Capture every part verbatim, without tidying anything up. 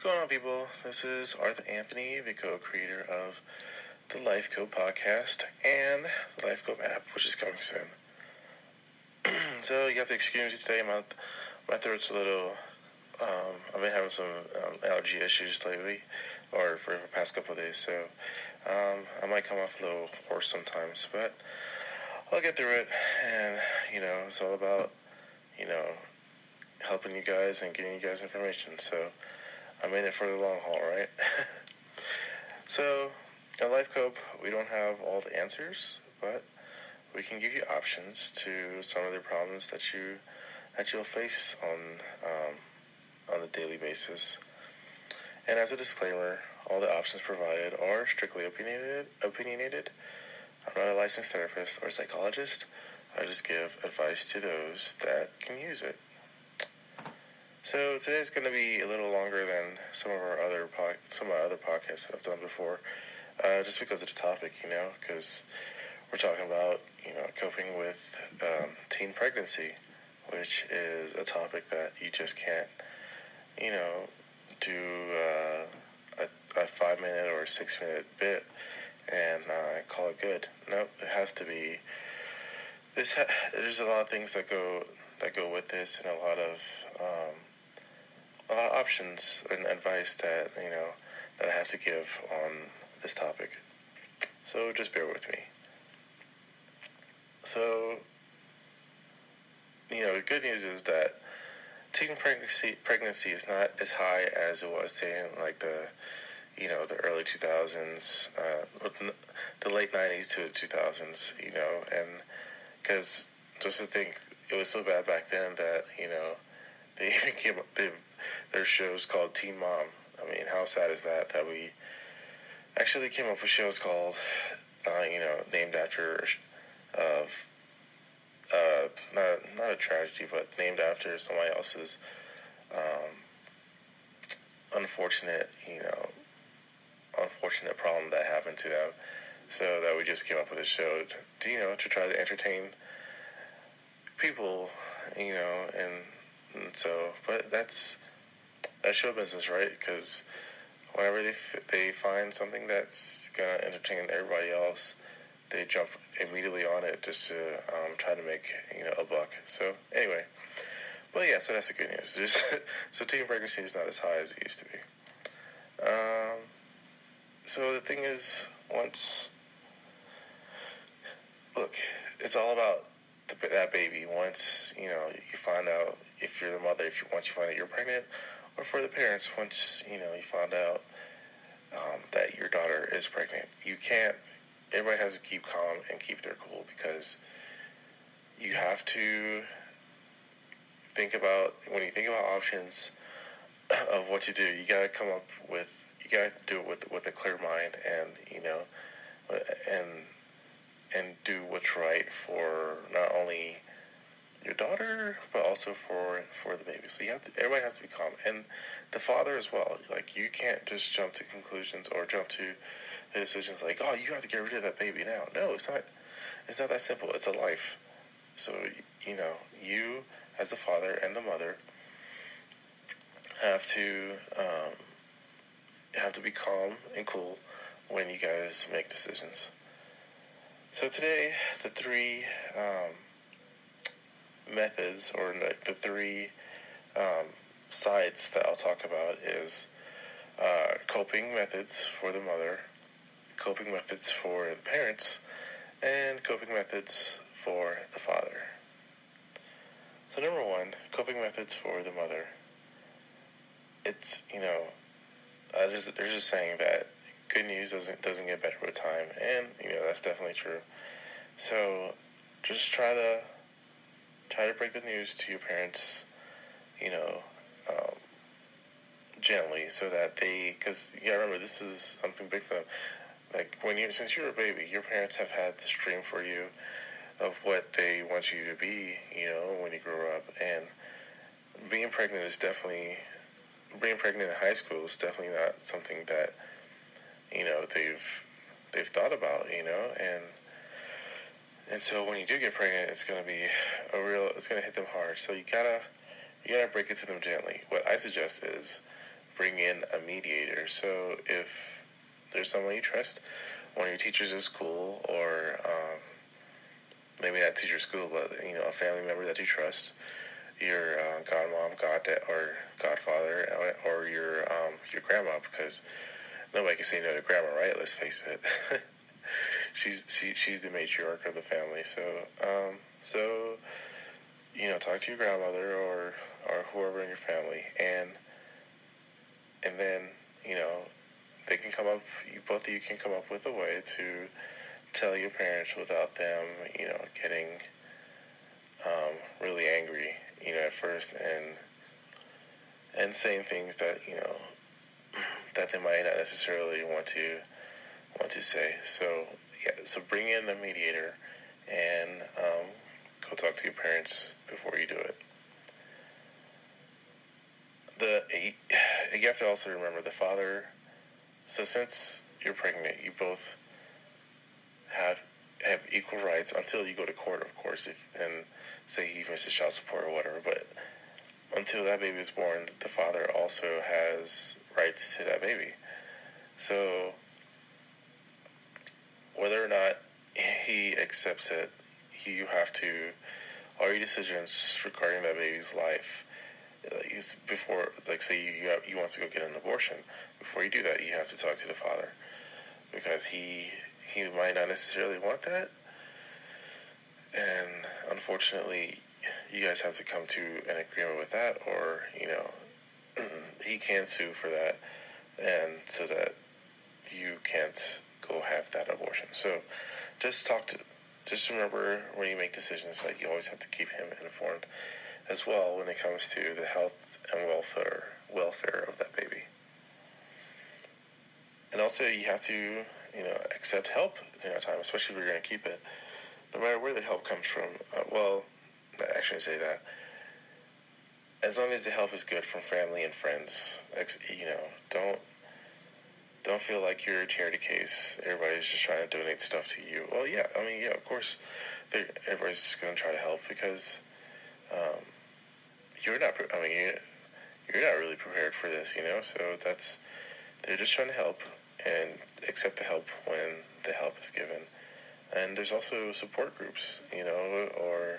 going on, people? This is Arthur Anthony, the co-creator of the Life Code podcast and the Life Code app, which is coming soon. So you have to excuse me today. My my throat's a little. Um, I've been having some um, allergy issues lately, or for the past couple of days. So um, I might come off a little hoarse sometimes, but I'll get through it. And you know, it's all about you know helping you guys and getting you guys information. So I'm in it for the long haul, right? So, at Life Cope, we don't have all the answers, but we can give you options to some of the problems that you that you'll face on um, on a daily basis. And as a disclaimer, all the options provided are strictly opinionated. Opinionated. I'm not a licensed therapist or psychologist. I just give advice to those that can use it. So today's going to be a little longer than some of our other po- some of our other podcasts that I've done before, uh, just because of the topic, you know, because we're talking about you know coping with um, teen pregnancy, which is a topic that you just can't, you know, do uh, a, a five minute or a six minute bit and uh, call it good. Nope, it has to be. This ha- there's a lot of things that go that go with this, and a lot of um, a lot of options and advice that you know that I have to give on this topic. So just bear with me. So you know, the good news is that teen pregnancy pregnancy is not as high as it was, say, in like the you know the early two thousands, uh, the late nineties to the two thousands. You know, and because just to think, it was so bad back then that you know they even came up. They There's shows called Teen Mom. I mean, how sad is that? That we actually came up with shows called, uh, you know, named after, of, uh, not not a tragedy, but named after somebody else's um, unfortunate, you know, unfortunate problem that happened to them. So that we just came up with a show, to, you know, to try to entertain people, you know, and, and so, but that's. That's show business, right? Because whenever they f- they find something that's gonna entertain everybody else, they jump immediately on it just to um, try to make you know a buck. So anyway, well yeah, so that's the good news. There's, so teen pregnancy is not as high as it used to be. Um, so the thing is, once look, it's all about the, that baby. Once you know you find out if you're the mother, if you once you find out you're pregnant. Or for the parents, once you know you found out um, that your daughter is pregnant, you can't. Everybody has to keep calm and keep their cool because you have to think about when you think about options of what to do. You gotta come up with. You gotta do it with with a clear mind and you know, and and do what's right for not only your daughter, but also for for the baby. So you have to. Everybody has to be calm, and the father as well. Like you can't just jump to conclusions or jump to the decisions like, oh, you have to get rid of that baby now. No, it's not. It's not that simple. It's a life. So you know, you as the father and the mother have to um, have to be calm and cool when you guys make decisions. So today, the three. Um, methods or like the three um, sides that I'll talk about is uh, coping methods for the mother, coping methods for the parents, and coping methods for the father. So number one, coping methods for the mother. It's you know, uh, there's there's just saying that good news doesn't doesn't get better with time, and you know that's definitely true. So just try to Try to break the news to your parents, you know, um, gently, so that they, because yeah, remember this is something big for them. Like when you, since you're a baby, your parents have had this dream for you of what they want you to be, you know, when you grow up. And being pregnant is definitely, being pregnant in high school is definitely not something that, you know, they've they've thought about, you know, and. And so when you do get pregnant, it's gonna be a real. It's gonna hit them hard. So you gotta, you gotta break it to them gently. What I suggest is, bring in a mediator. So if there's someone you trust, one of your teachers at school, or um, maybe not teacher at school, but you know, a family member that you trust, your uh, godmom, goddad, or godfather, or your um, your grandma, because nobody can say no to grandma, right? Let's face it. she's she, she's the matriarch of the family. So um, so you know, talk to your grandmother or or whoever in your family, and and then you know they can come up. You both of you can come up with a way to tell your parents without them, you know, getting um, really angry, you know, at first, and and saying things that you know that they might not necessarily want to want to say. So yeah, so bring in a mediator and um, go talk to your parents before you do it. The you have to also remember the father. So since you're pregnant, you both have have equal rights until you go to court, of course, if and say he misses child support or whatever. But until that baby is born, the father also has rights to that baby. So whether or not he accepts it, you have to, all your decisions regarding that baby's life, is before, like say you you, have, you want to go get an abortion, before you do that, you have to talk to the father, because he he might not necessarily want that, and unfortunately, you guys have to come to an agreement with that, or you know, he can sue for that, and so that you can't go have that abortion. So just talk to, just remember when you make decisions that you always have to keep him informed as well when it comes to the health and welfare welfare of that baby. And also you have to, you know, accept help in that time, especially if you're going to keep it, no matter where the help comes from. Uh, well, I shouldn't say that. As long as the help is good from family and friends, you know, don't don't feel like you're a charity case. Everybody's just trying to donate stuff to you. Well, yeah, I mean, yeah, of course, everybody's just going to try to help because um, you're not. I mean, you're, you're not really prepared for this, you know. So that's they're just trying to help and accept the help when the help is given. And there's also support groups, you know, or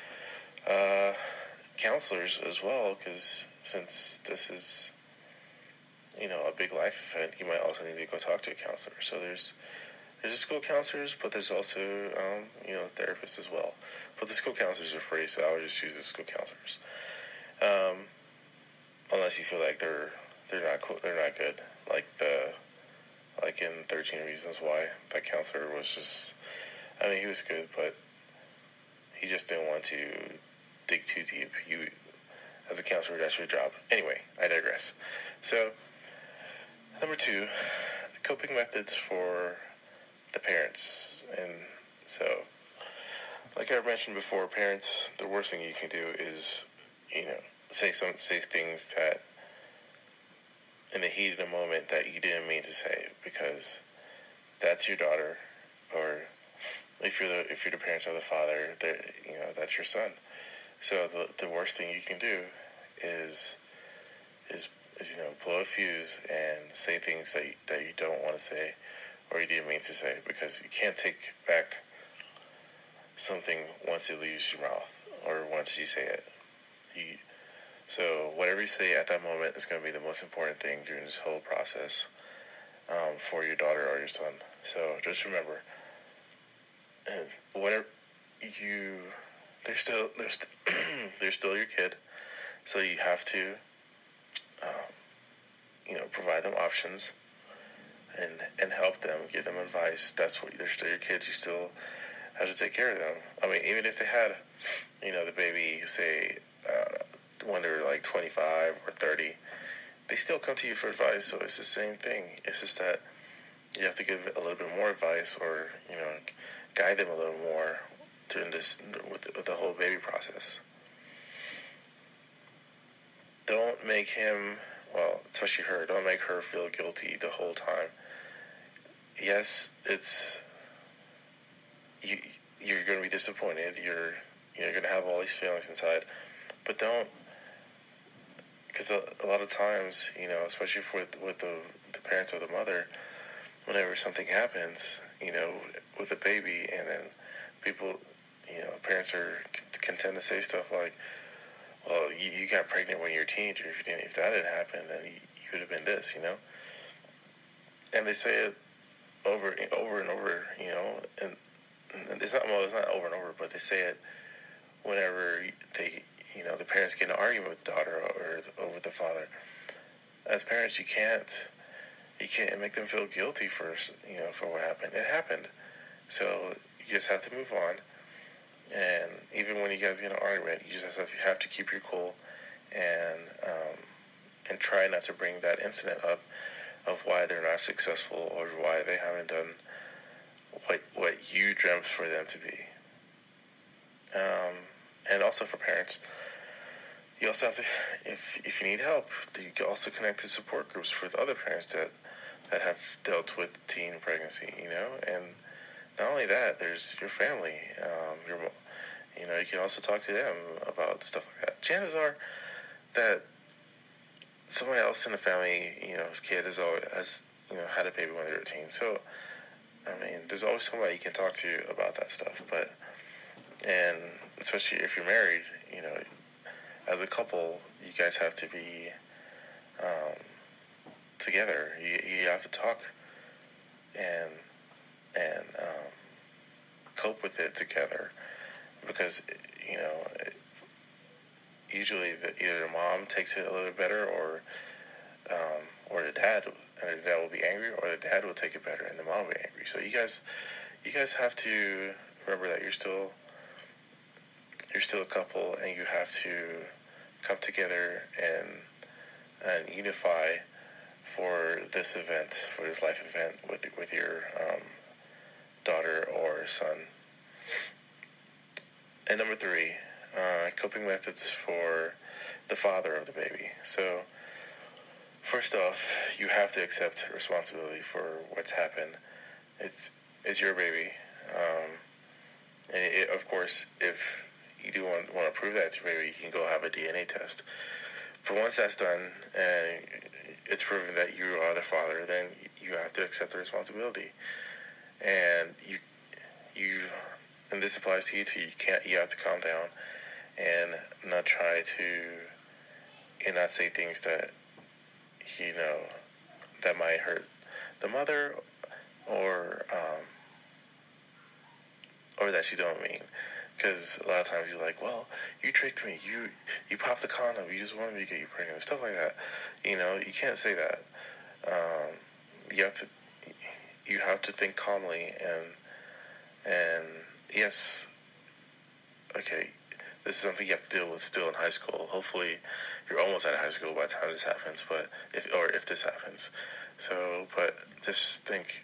uh, counselors as well, because since this is, you know, a big life event, you might also need to go talk to a counselor. So there's there's the school counselors, but there's also um, you know, therapists as well. But the school counselors are free, so I would just use the school counselors, um, unless you feel like they're they're not cool, they're not good, like the like in thirteen Reasons Why, that counselor was just, I mean, he was good, but he just didn't want to dig too deep. You, as a counselor, that's your job. Anyway, I digress. So, number two, the coping methods for the parents. And so, like I mentioned before, parents, the worst thing you can do is, you know, say some say things that in the heat of the moment that you didn't mean to say, because that's your daughter, or if you're the if you're the parents of the father, you know, that's your son. So the the worst thing you can do is is is you know, blow a fuse and say things that you, that you don't want to say or you didn't mean to say, because you can't take back something once it leaves your mouth or once you say it. You, so whatever you say at that moment is going to be the most important thing during this whole process um, for your daughter or your son. So just remember, whatever you, they're still they're, st- they're still your kid, so you have to, um, you know, provide them options and and help them, give them advice. That's what, they're still your kids. You still have to take care of them. I mean, even if they had, you know, the baby, say, uh, when they're like twenty-five or thirty, they still come to you for advice. So it's the same thing. It's just that you have to give a little bit more advice, or you know, guide them a little more during this with the, with the whole baby process. Don't make him, well, especially her, don't make her feel guilty the whole time. Yes, it's, you, you're going to be disappointed. You're, you're going to have all these feelings inside, but don't, because a, a lot of times, you know, especially with with the the parents or the mother, whenever something happens, you know, with a baby, and then people, you know, parents are can tend to say stuff like, "Well, you, you got pregnant when you were a teenager. If you didn't, if that didn't happen, then you, you would have been this," you know. And they say it over and over and over, you know, and, and it's not well, it's not over and over, but they say it whenever they, you know, the parents get in an argument with the daughter or, or with the father. As parents, you can't you can't make them feel guilty for you know for what happened. It happened, so you just have to move on. And even when you guys get in an argument, you just have to, have to keep your cool and um, and try not to bring that incident up of why they're not successful or why they haven't done what what you dreamt for them to be. Um, and also for parents, you also have to, if if you need help, you can also connect to support groups with other parents that that have dealt with teen pregnancy. You know, and not only that, there's your family. Um, your you know, you can also talk to them about stuff like that. Chances are that someone else in the family, you know, his kid has always has you know had a baby when they're a teen. So I mean, there's always somebody you can talk to about that stuff. But and especially if you're married, you know, as a couple, you guys have to be um, together. You you have to talk and and um, cope with it together because you know usually the, either the mom takes it a little bit better or um, or the dad and the dad will be angry or the dad will take it better and the mom will be angry. So you guys you guys have to remember that you're still you're still a couple and you have to come together and and unify for this event, for this life event with with your um, daughter or son. And number three, uh, coping methods for the father of the baby. So first off, you have to accept responsibility for what's happened. It's it's your baby, um, and it, of course, if you do want, want to prove that it's your baby, you can go have a D N A test. But once that's done and it's proven that you are the father, then you have to accept the responsibility. And you, you, and this applies to you too. You can't. You have to calm down and not try to, and not say things that, you know, that might hurt the mother, or um, or that you don't mean. Because a lot of times you're like, well, you tricked me. You you popped the condom. You just wanted me to get you pregnant. Stuff like that. You know, you can't say that. Um, you have to you have to think calmly and and yes, okay, this is something you have to deal with still in high school. Hopefully, you're almost out of high school by the time this happens. But if or if this happens, so but just think.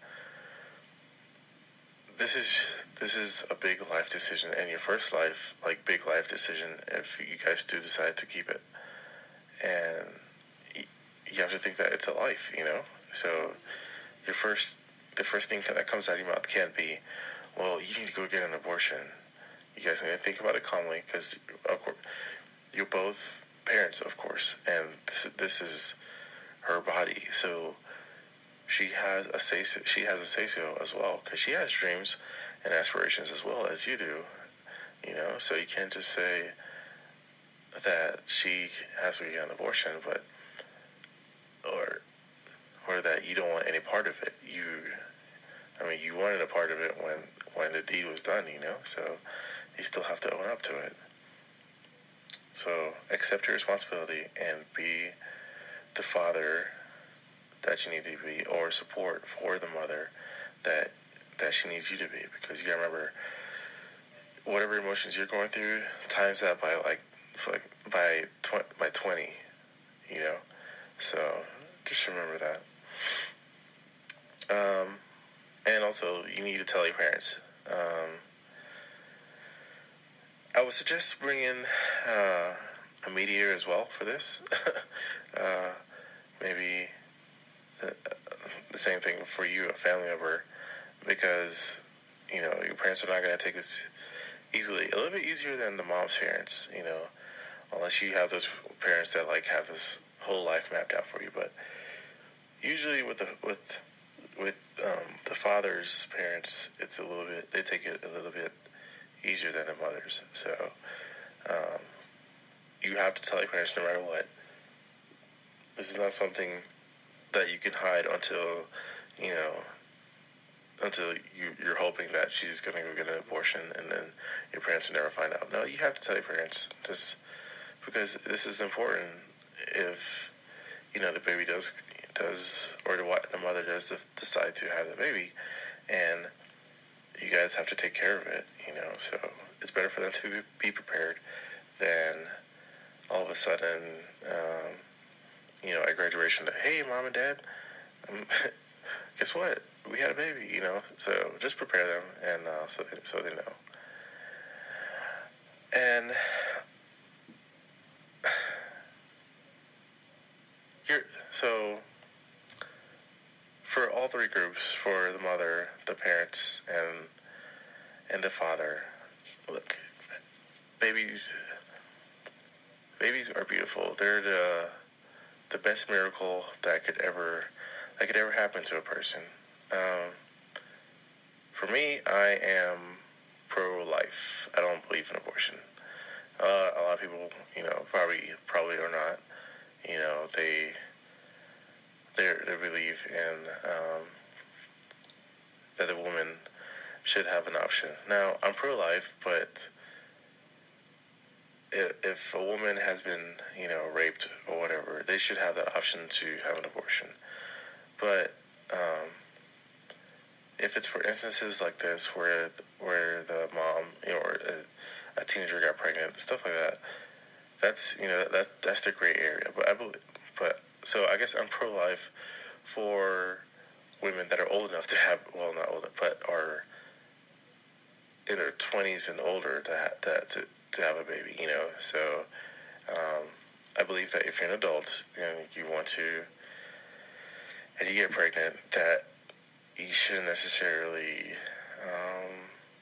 This is this is a big life decision, and your first life, like big life decision, if you guys do decide to keep it, and you have to think that it's a life, you know. So your first, the first thing that comes out of your mouth can't be, "Well, you need to go get an abortion." You guys need to think about it calmly, because of course you're both parents, of course, and this this is her body, so. She has a say. She has a say so as well, because she has dreams and aspirations as well as you do. You know, so you can't just say that she has to get an abortion, but or or that you don't want any part of it. You, I mean, you wanted a part of it when when the deed was done. You know, so you still have to own up to it. So accept your responsibility and be the father that you need to be, or support for the mother that that she needs you to be, because you gotta remember, whatever emotions you're going through, times that by like, like by tw- by twenty, you know. So just remember that. Um, and also, you need to tell your parents. Um, I would suggest bringing uh, a mediator as well for this. uh, maybe. Uh, the same thing for you, a family member, because, you know, your parents are not going to take this easily. A little bit easier than the mom's parents, you know. unless you have those parents that like have this whole life mapped out for you. But usually with the with with um, the father's parents, it's a little bit, they take it a little bit easier than the mothers. So um, you have to tell your parents no matter what. This is not something that you can hide until, you know, until you, you're hoping that she's going to go get an abortion and then your parents will never find out. No, you have to tell your parents, just because this is important. If, you know, the baby does, does or the, the mother does decide to have the baby, and you guys have to take care of it, you know, so it's better for them to be prepared than all of a sudden, um, you know, at graduation, that, hey, mom and dad, um, guess what? We had a baby, you know. So just prepare them, and uh, so they, so they know. And you're so for all three groups, for the mother, the parents, and and the father. Look, babies, babies are beautiful. They're the the best miracle that could ever that could ever happen to a person. Um, for me, I am pro-life. I don't believe in abortion. Uh, a lot of people, you know, probably probably are not. You know, they they they believe in um, that a woman should have an option. Now, I'm pro-life, but if, if a woman has been, you know, raped or whatever, they should have that option to have an abortion. But um, if it's for instances like this where where the mom, you know, or a, a teenager got pregnant, stuff like that, that's, you know, that's that's the gray area. But I believe, but so I guess I'm pro-life for women that are old enough to have, well, not old, but are in their twenties and older to ha- that to to have a baby, you know. So um, I believe that if you're an adult and you want to, and you get pregnant, that you shouldn't necessarily, um,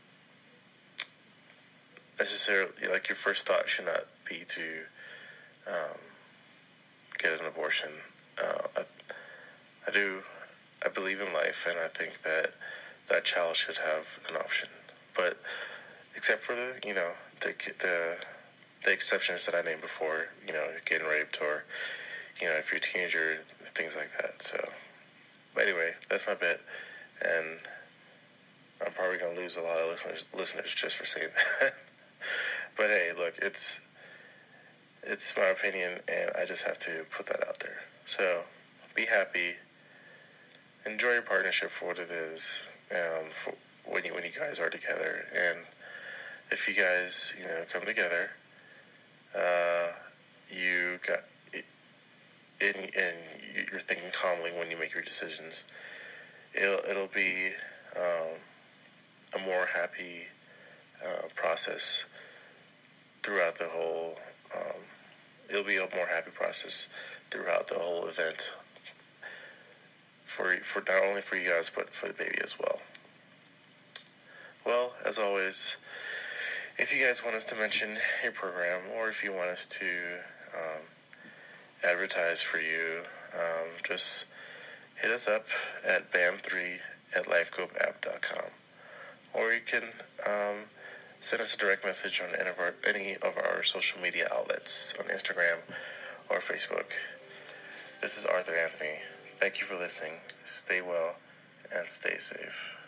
necessarily, like, your first thought should not be to um, get an abortion. Uh, I, I do, I believe in life, and I think that that child should have an option. But except for the, you know, the the the exceptions that I named before, you know, getting raped or, you know, if you're a teenager, things like that. So, but anyway, that's my bit. And I'm probably going to lose a lot of listeners, listeners just for saying that. But hey, look, it's it's my opinion, and I just have to put that out there. So, be happy. Enjoy your partnership for what it is, um, for when you when you guys are together. And if you guys, you know, come together, uh, you got, and, and you're thinking calmly when you make your decisions. It'll it'll be um, a more happy uh, process throughout the whole. Um, it'll be a more happy process throughout the whole event. For for not only for you guys, but for the baby as well. Well, as always, if you guys want us to mention your program, or if you want us to um, advertise for you, um, just hit us up at bam three at lifecope app dot com. Or you can um, send us a direct message on any of, our, any of our social media outlets on Instagram or Facebook. This is Arthur Anthony. Thank you for listening. Stay well and stay safe.